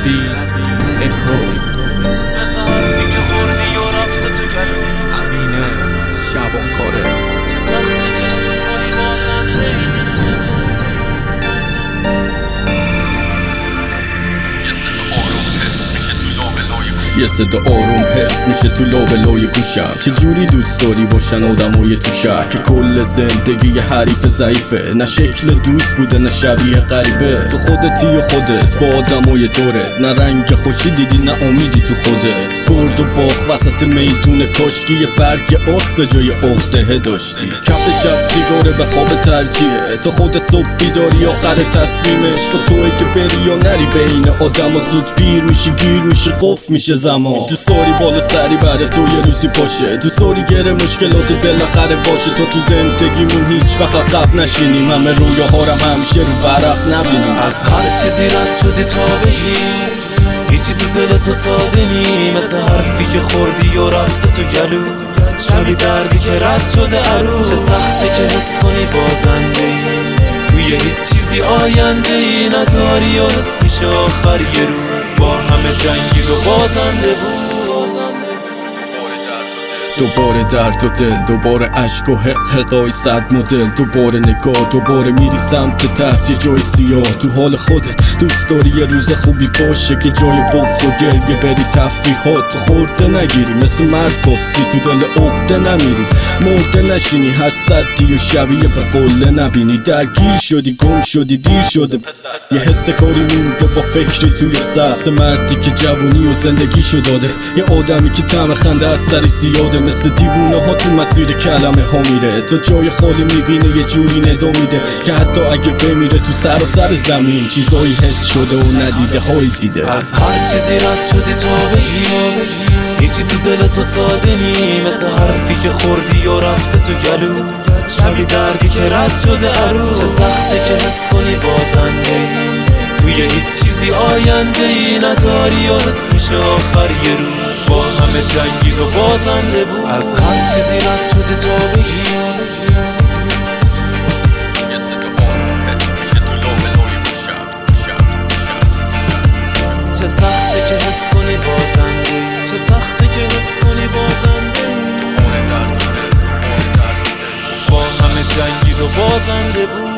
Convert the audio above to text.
نبی اکو مثل حرفی که خوردی و رفته تو گلو همینه شبان کاره چه سخته که حس کنی واقعا خیلی یه صدا آروم حس میشه تو لابلای گوشم. چجوری دوست داری باشن آدمای تو شهر که کل زندگی حریف ضعیفه، نه شکل دوست بوده نه شبیه غریبه. تو خودتی و خودت با آدمای دورت، نه رنگ خوشی دیدی نه امیدی تو خودت. برد و باخت وسط میدون کاشکی، یه برگ آس به جای عقده داشتی. کف شب سیگاره به خواب ترکیه، تو خودت صبح بیداری آخر تصمیمش تو توی که بری یا نری بین آدم و زود پیر میشی گیر میشه قفل میشه زمان. دوست داری بالا سری بعد تو یه روزی باشه، دوست داری گره مشکلات بالاخره باشه. تو زندگیمون هیچ وقت عقب نشینیم، همه رویاهارم همیشه رو ورق نبینیم. از هر چیزی رد شدی تا بگی هیچی تو دل تو ساده نی، مثل حرفی که خوردی و رفته تو گلو، شبی دردی که رد شده عروس. چه سخته که حس کنی بازنده ای توی هیچ چیزی آینده ای نداری و حس میشه آخر یه روز با همه جنگید و بازنده بود. دوباره درد و دل، دوباره عشق و حقای صد مدل، دوباره نگاه، دوباره میری سمت ترس یه جای سیاه. تو حال خودت دوست داری یه روز خوبی باشه که جای بغض و گریه بری تفریحات تو خورده نگیری، مثل مرد پستی تو دل عقده نمیری، مرده نشینی هر صدی و شبیه به قله نبینی. درگیر شدی گم شدی دیر شده یه حس کاری مونده با فکری توی سر، مردی که جوونی و زندگیشو داده، یه آدمی که طعم خنده از سری زیاده، مثل دیوونه ها تو مسیر کلمه ها میره. تا جای خالی میبینه یه جوری ندا میده که حتی اگه بمیره تو سر زمین چیزایی حس شده و ندیده هایی دیده. از هر چیزی رد شدی تا بگی هیچی تو دل تو ساده نی، مثل حرفی که خوردی و رفته تو گلو، شبی دردی که رد شده عروس. چه سخته که حس کنی بازنده ای توی هیچ چیزی آینده ای نداری و حس میشه آخر یه روز با همه جنگید و بازنده بود. از هر چیزی رد شدی تا بگی چه سخته که حس کنی بازنده، چه سخته که حس کنی بازنده با همه جنگید و بازنده بود.